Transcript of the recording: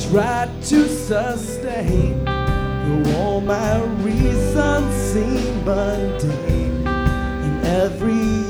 try to sustain, though all my reasons seem mundane, and every